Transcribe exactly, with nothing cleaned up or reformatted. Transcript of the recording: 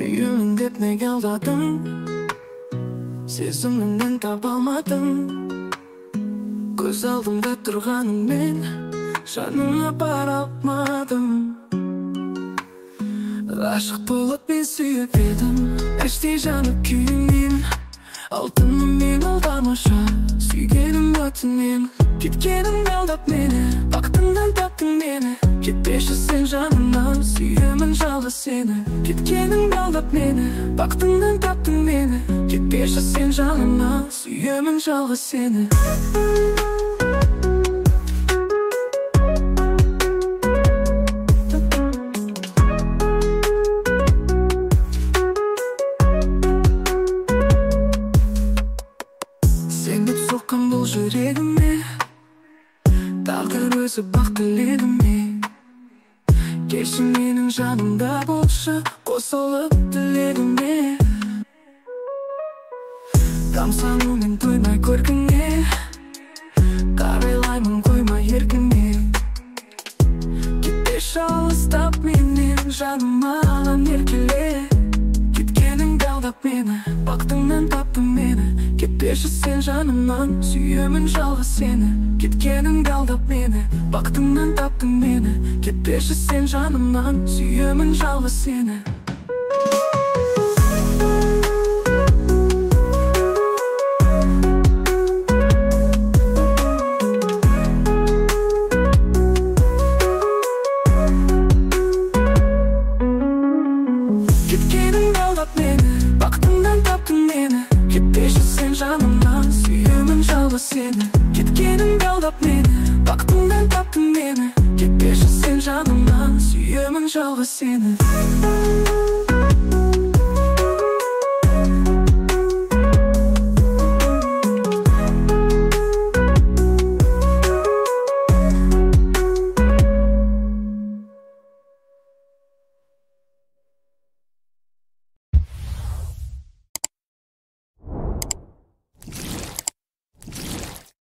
Suyumun dep nege aldadың? Сезімімнен таба алмадым. Көз алдымда тұрғаныңмен жаныңа бара алмадым. Ғашық болып мен сүйіп едім, іштей жанып күйінен. Алтыным мен алдамаша, сүйгенім өтінен. Кеткенің алдап мені, бақытыңнан таптың мені. Кетпеші сен жанымнан, сүйемін жалғыз сені. Кеткенің алдап мені, бақытыңнан таптың мені. Кетпеші сен жанымнан, сүйемін жалғыз сені. Сен деп соққан бұл жүрегіме, тағдыр өзі бақ тіледі ме? Келші менің жанымда болшы, қосылып тілегіме. Тамсанумен тоймай көркіңе, қарайлаймын қоймай еркіңе. Кетпеші алыстап менен, жаныма алам еркеле. Кеткеніңді алдап мені, бақытыңнан таптың мені. Кетпеші сен жанымнан, сүйемін жалғыз сені. Кеткеніңді алдап мені, бақытыңнан таптың мені. Кетпеші сен жанымнан, сүйемін жалғыз сені. Кеткеніңді алдап мені, бақытыңнан таптың мені. Кетпеші сен жанымнан, сүйемін жалғыз сені. Кеткеніңді алдап мені, бақытыңнан таптың мені. Кетпеші сен жанымнан, сүйемін жалғыз сені.